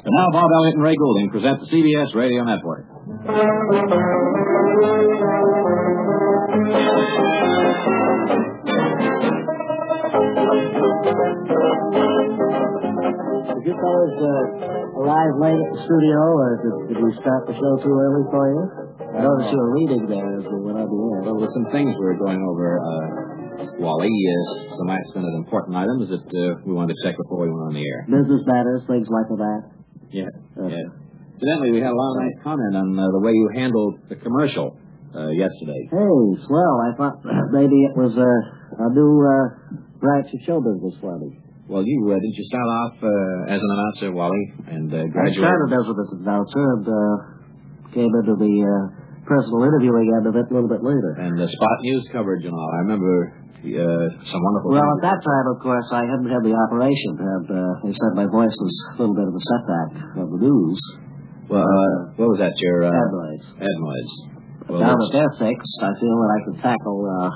And now Bob Elliott and Ray Goulding present the CBS Radio Network. Did you fellas arrive late at the studio, or did we start the show too early for you? I noticed you were reading there as we went on the air. Well, there were some things we were going over, Wally, some last-minute important items that we wanted to check before we went on the air. Business matters, things like that? Yes, yes. Incidentally, we had a lot of nice comment on the way you handled the commercial yesterday. Hey, swell. I thought maybe it was a new branch of show business for me. Well, didn't you start off as an announcer, Wally, and graduate? I started as an announcer and came into the personal interviewing end of it a little bit later. And the spot news coverage and all. I remember some wonderful Well, things. at that time, of course, I hadn't had the operation, and they said my voice was a little bit of a setback of the news. Well, what was that, your... Adenoids. Adenoids. Well, now that they're fixed, I feel that I can tackle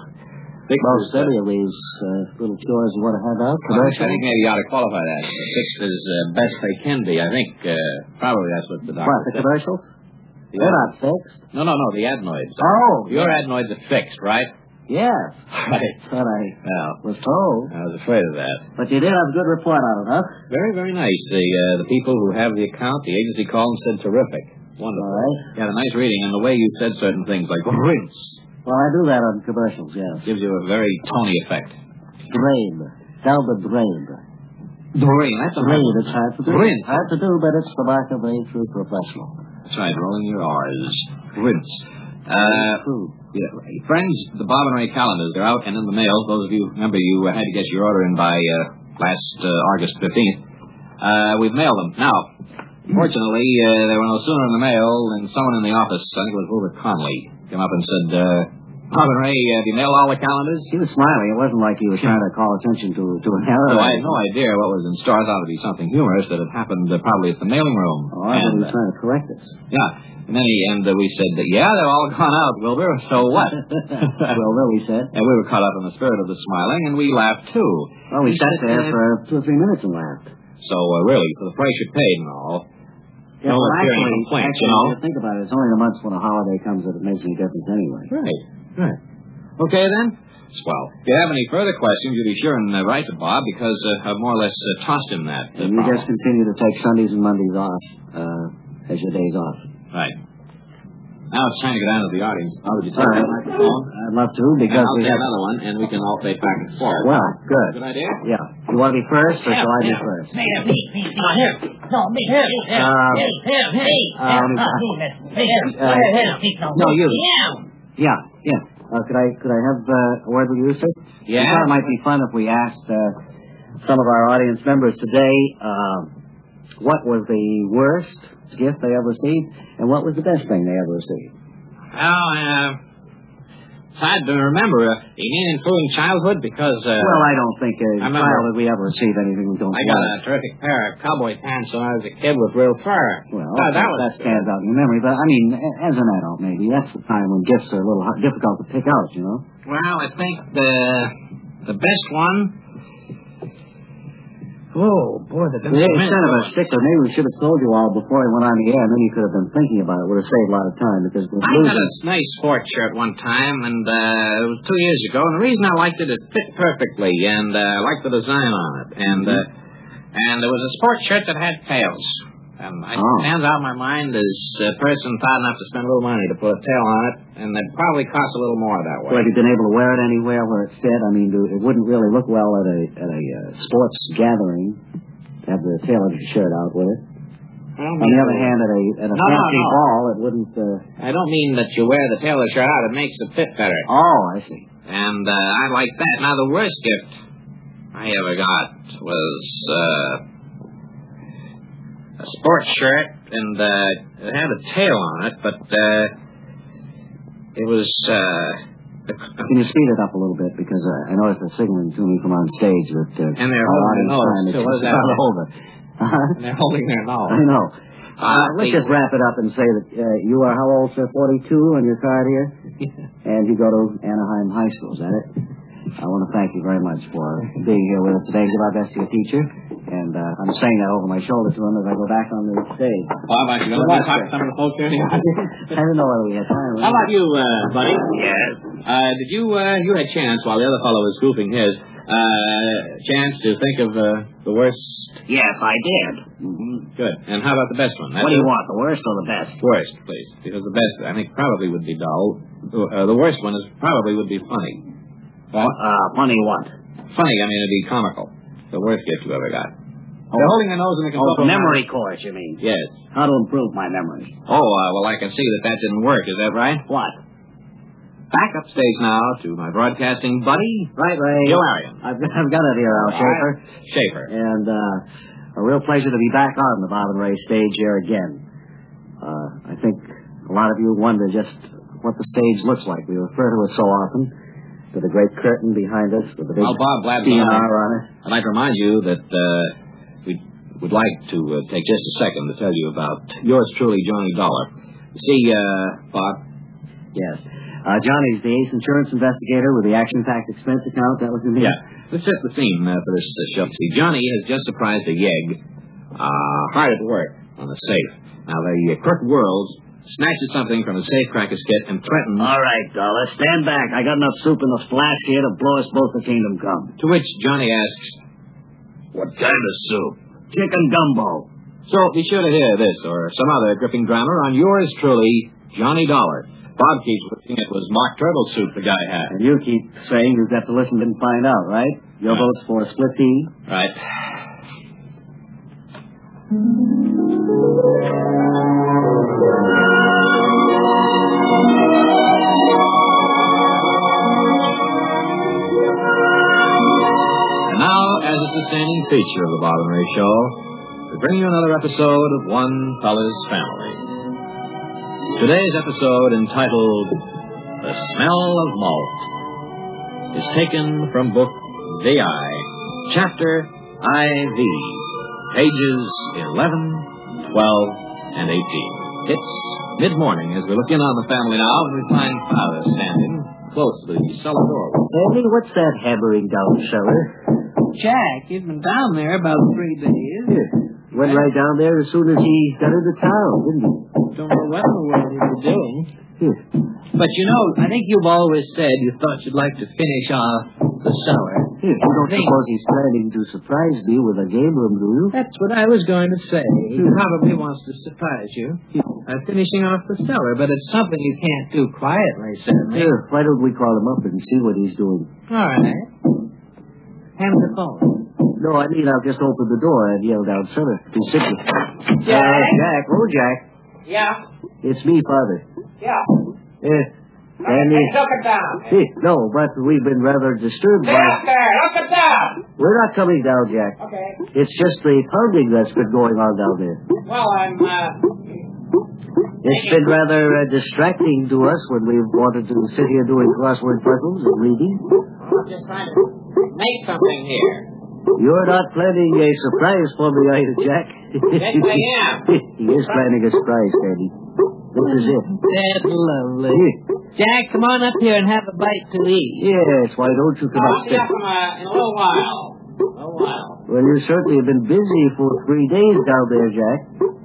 most any of these little chores you want to hand out. Well, I think maybe you ought to qualify that. Fixed as best they can be. I think probably that's what the doctor What, the said. commercials? They're not fixed. No, the adenoids. Oh. Your adenoids are fixed, right? Yes. Right. That's what I was told. I was afraid of that. But you did have a good report on it, huh? Very, very nice. The people who have the account, the agency called and said terrific. Wonderful. All right. You had a nice reading, and the way you said certain things, like rinse. Well, I do that on commercials, yes. Gives you a very Tony effect. Drain. Down the drain. Drain, that's a drain. It's hard to do. Rinse. Hard to do, but it's the mark of a true professional. That's right, rolling your R's. Rinse. True. Yeah, friends, the Bob and Ray calendars, they're out and in the mail. Those of you, remember, you had to get your order in by last August 15th. We've mailed them. Now, fortunately, they were no sooner in the mail than someone in the office, I think it was Wilbur Conley, came up and said, Bob and Ray, have you mailed all the calendars? He was smiling. It wasn't like he was trying to call attention to an error. So I had no idea what was in store. I thought it would be something humorous that had happened probably at the mailing room. Oh, I thought he was trying to correct us. Yeah. And then we said, yeah, they're all gone out, Wilbur, so what? Wilbur, we said. And we were caught up in the spirit of the smiling, and we laughed, too. Well, we sat there for 2 or 3 minutes and laughed. So, really, for the price you paid and all, yeah, no well, appearing complaints, you know? If you think about it, it's only the months when a holiday comes that it makes any difference anyway. Right. Okay, then. Swell. If you have any further questions, you'll be sure and write to Bob, because I've more or less tossed him that. And you just continue to take Sundays and Mondays off as your days off. Right. Now it's time to go down to the audience. How would you take that microphone? I'd love to, because I'll take another one, and we can alternate back and forth. Well, good. Good idea? Yeah. You want to be first, or shall I be first? Me. No, me. No, you. Yeah. Could I have a word with you, sir? Yeah. I thought it might be fun if we asked some of our audience members today what was the worst gift they ever received, and what was the best thing they ever received? Well, it's hard to remember. You mean including childhood? Because... well, I don't think childhood we ever received anything we don't I got a terrific pair of cowboy pants when I was a kid with real fur. Well, that stands out in your memory. But, I mean, as an adult, maybe, that's the time when gifts are a little difficult to pick out, you know? Well, I think the best one... Oh, boy, the best one... It's kind of a sticker. Maybe we should have told you all before we went on the air, and then you could have been thinking about it. It would have saved a lot of time, because... I got a nice sports shirt one time, and it was 2 years ago, and the reason I liked it, it fit perfectly, and I liked the design on it, and it was a sports shirt that had tails. It stands out in my mind as a person thought enough to spend a little money to put a tail on it, and it probably cost a little more that way. Well, have you been able to wear it anywhere where it fit? I mean, it wouldn't really look well at a sports gathering to have the tail of your shirt out with it. On the other hand, at a fancy ball, it wouldn't... I don't mean that you wear the tail of the shirt out. It makes it fit better. Oh, I see. And I like that. Now, the worst gift I ever got was... a sports shirt, and it had a tail on it, but it was... Can you speed it up a little bit? Because I noticed they're signaling to me from on stage that... and they're holding their nose, too. What is that? And they're holding their nose. I know. Let's just wrap it up and say that you are how old, sir? 42 on your card here? And you go to Anaheim High School, is that it? I want to thank you very much for being here with us today. Give our best to your teacher. And And I'm saying that over my shoulder to him as I go back on the stage. Bob, are you going to talk to some of the folks here? I don't know whether we have time. How about you, buddy? Yes? Did you had a chance, while the other fellow was goofing his, chance to think of the worst? Yes, I did. Mm-hmm. Good. And how about the best one? What do you want, the worst or the best? Worst, please. Because the best, I think, probably would be dull. The worst one probably would be funny. Funny what? Funny, I mean, it'd be comical. The worst gift you ever got. They're holding their nose in the Oh, memory course, you mean? Yes. How to improve my memory. Oh, well, I can see that didn't work. Is that right? What? Back upstage now to my broadcasting buddy, Right, Ray. Joe Arion. I've got it here, Al Schaefer. Schaefer. And a real pleasure to be back on the Bob and Ray stage here again. I think a lot of you wonder just what the stage looks like. We refer to it so often. To the great curtain behind us with the big Bob, glad DNR on it. I'd like to remind you that we would like to take just a second to tell you about yours truly, Johnny Dollar. You see, Bob? Yes. Johnny's the ace insurance investigator with the action-packed expense account. That was in here. Yeah. Let's set the scene for this show. See, Johnny has just surprised a yegg hard at work on the safe. Now, the crooked world snatches something from the safe-crackers kit and threatens... All right, Dollar, stand back. I got enough soup in the flask here to blow us both to kingdom come. To which Johnny asks, What kind of soup? Chicken gumbo. So be sure to hear this or some other gripping drama on yours truly, Johnny Dollar. Bob keeps wishing it was mock turtle soup the guy had. And you keep saying you've got to listen and find out, right? Your vote's for split tea? Right. And now, as a sustaining feature of the Bob and Ray Show, we bring you another episode of One Fella's Family. Today's episode, entitled The Smell of Malt, is taken from book V.I., Chapter IV, pages 11, 12, and 18. It's mid-morning as we look in on the family now, and we find Father standing close to the cellar door. Andy, what's that hammering down the cellar? Jack, he's been down there about 3 days. Yeah. Went right down there as soon as he got into town, didn't he? Don't know what in the world he was doing. Yeah. But, you know, I think you've always said you thought you'd like to finish off the cellar. Yeah, you don't suppose he's planning to surprise me with a game room, do you? That's what I was going to say. He probably wants to surprise you by finishing off the cellar, but it's something you can't do quietly, certainly. Yeah, why don't we call him up and see what he's doing? All right. Hand the phone. No, I mean, I'll just open the door and yell down cellar. He's sitting. Jack? Jack. Oh, Jack. Yeah? It's me, Father. Yeah. And Look it down. no, but we've been rather disturbed by... there. Look it down. We're not coming down, Jack. Okay. It's just the pounding that's been going on down there. Well, I'm, It's been rather distracting to us when we've wanted to sit here doing crossword puzzles and reading. I'm just trying to make something here. You're not planning a surprise for me, are you, Jack? Yes, I am. He is planning a surprise, Daddy. This is it. That's lovely. Jack, come on up here and have a bite to eat. Yes, why don't you come I'll up? be up in a little while. Well, you certainly have been busy for 3 days down there, Jack.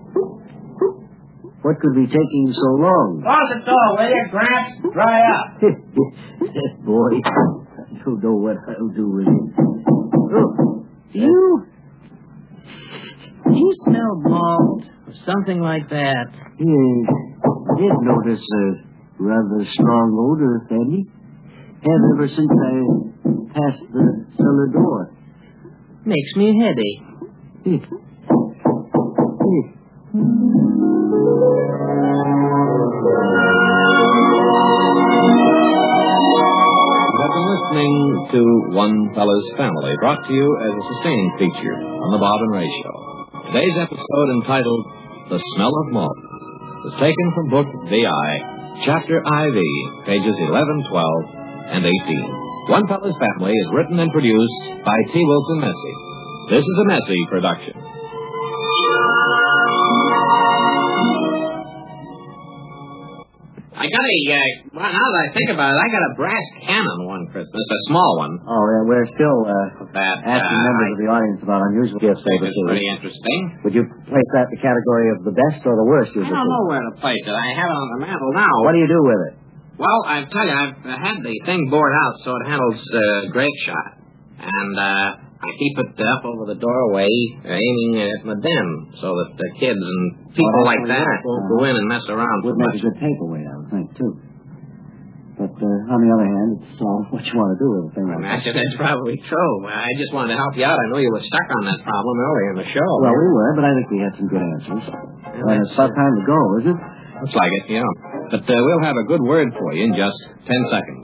What could be taking so long? Close the door, will you, Gramps? Dry up. Boy, I don't know what I'll do with him. Oh, Do you smell malt or something like that? yes. I did notice a rather strong odor, Fanny. Have ever since I passed the cellar door. Makes me heady. You have been listening to One Fella's Family, brought to you as a sustaining feature on the Bob and Ray Show. Today's episode, entitled The Smell of Malt, was taken from book V.I., Chapter IV, pages 11, 12, and 18. One Fella's Family is written and produced by T. Wilson Messy. This is a Messy production. I got well, now that I think about it, I got a brass cannon one Christmas, a small one. Oh, yeah, we're still asking members of the audience about unusual gifts they It's receive. pretty interesting. Would you place that in the category of the best or the worst you've I don't received? know where to place it. I have it on the mantle now. What do you do with it? Well, I tell you, I've had the thing bored out so it handles grape shot. And I keep it up over the doorway, aiming at my den, so that the kids and people like that won't go in and mess around too Would make much. a good paperweight, I would think, too. But on the other hand, it's what you want to do with a thing like that. Actually, that's probably true. I just wanted to help you out. I know you were stuck on that problem earlier in the show. Well, we were, but I think we had some good answers. It's about time to go, is it? Looks like it, yeah. But we'll have a good word for you in just 10 seconds.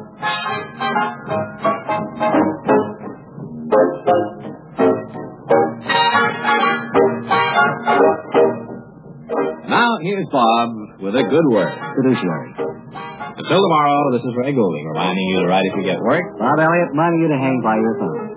Now, here's Bob with a good word. Fiduciary. Until tomorrow, this is Ray Goulding reminding you to write if you get work. Bob Elliott reminding you to hang by your thumb.